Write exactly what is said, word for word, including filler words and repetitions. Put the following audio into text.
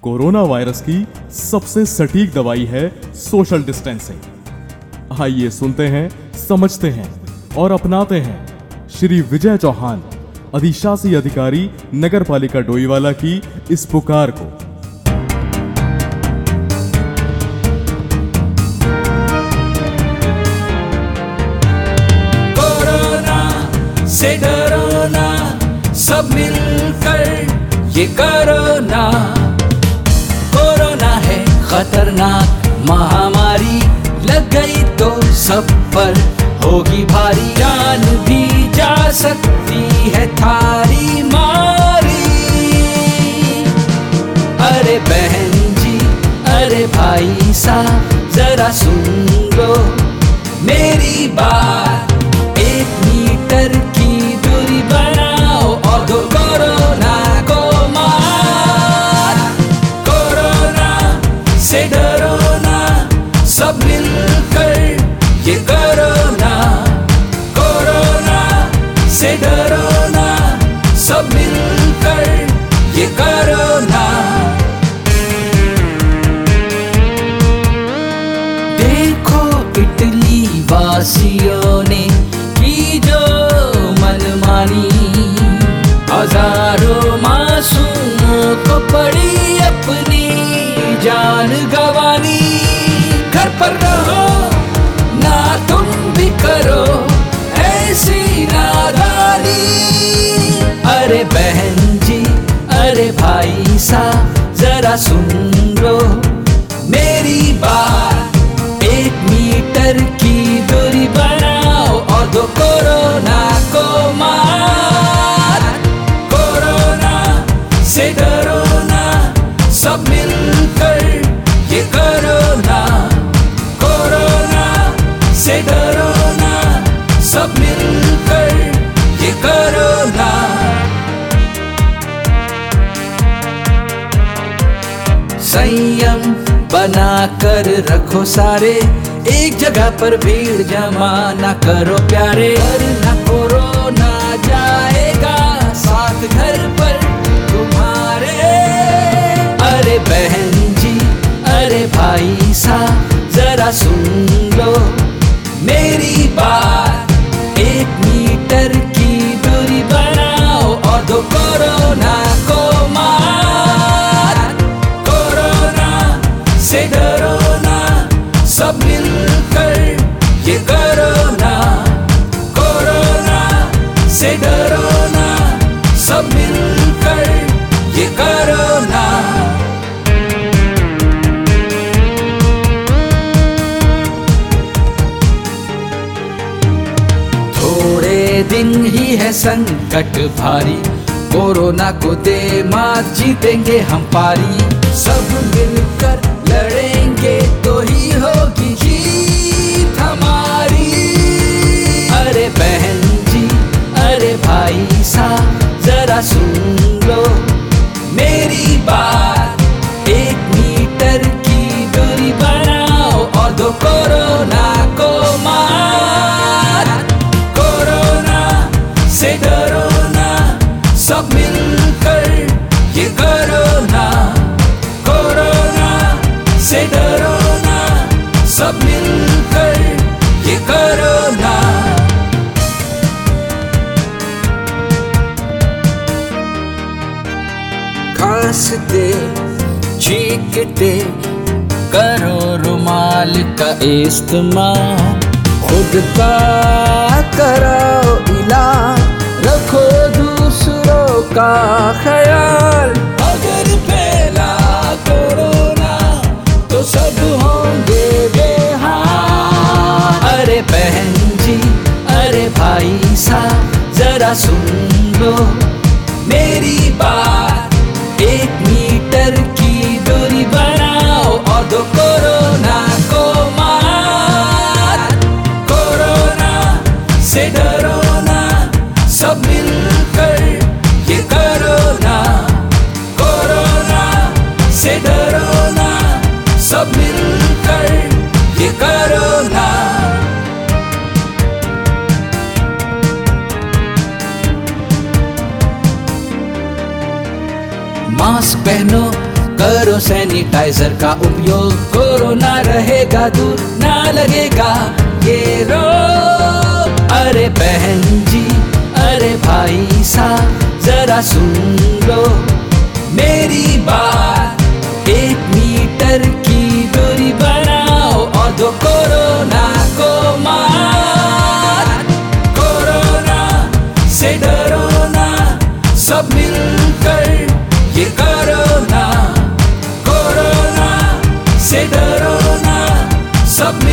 Corona virus की सबसे सटीक दवाई है सोशल डिस्टेंसिंग। आइए सुनते हैं, समझते हैं और अपनाते हैं श्री विजय चौहान, अधिशासी अधिकारी नगर पालिका डोईवाला की इस पुकार को। कोरोना से डरो ना, सब मिलकर ये करो ना। कोरोना है खतरनाक महामारी, लग गई तो सब पर होगी भारी। जान भी जा सकती है थारी मारी। अरे बहन जी, अरे भाई साहब, जरा सुन लो मेरी बात। एक मीटर की दूरी बनाओ और दो कोरोना को मार। कोरोना से डरो ना, सब मिलकर ये करो ना। कोरोना से डरो ना, सब मिलकर ये करो ना। देखो इटली वासियों ने की जो मनमानी, हजारों मासूमों को पड़ी अपनी जान गंवानी। घर पर रहो ना, तुम भी करो ऐसी नादानी। अरे बहन जी, अरे भाई साहब, जरा सुन लो मेरी बात। एक मीटर की दूरी बनाओ और दो कोरोना को मार। कोरोना से डरो ना, सब मिलकर ये करो ना। कोरोना से डरो ना, सब मिलकर ये करो ना। संयम बना कर रखो सारे, एक जगह पर भीड़ जमा ना करो प्यारे। वरना कोरोना जाएगा साथ घर पर तुम्हारे। अरे बहन जी, अरे भाई साहब, जरा सुन लो मेरी बात। एक मीटर की दूरी बनाओ और दो कोरोना को मार। कोरोना से डरो ना, सब मिलकर ये करो ना। कोरोना से डरो ना, सब मिलकर ये करो ना। थोड़े दिन ही है संकट भारी, कोरोना को दे मात, जीतेंगे हम पारी। सब मिलकर लड़ेंगे तो ही होगी जीत हमारी। अरे बहन जी, अरे भाई साहब, जरा सुन लो मेरी बात। एक मीटर की दूरी बनाओ और दो कोरोना को मार। कोरोना से डरो ना, सब मिलकर ये करो ना। कोरोना से डरो ना, सब मिलकर ये करो ना। खांसते चीखते करो रुमाल का इस्तेमाल। खुद का कराओ इलाज, रखो दूसरों का ख्याल। अगर फैला कोरोना तो सब होंगे बेहाल। अरे बहन जी, अरे भाई साहब, जरा सुन लो मेरी बात। एक मीटर की दूरी बनाओ और दो कोरोना को मार। कोरोना से डरो ना, सब मिलकर ये करो ना। कोरोना से डरो ना, सब मिलकर ये करो ना। मास्क पहनो, करो सैनिटाइजर का उपयोग, कोरोना रहेगा दूर, ना लगेगा ये रोग। अरे बहन जी, अरे भाई साहब, जरा सुन लो मेरी बात, एक मीटर की दूरी बनाओ और दो कोरोना को मात। कोरोना से डरो ना, सब मिलकर ये करो ना। कोरोना से डरो ना, सब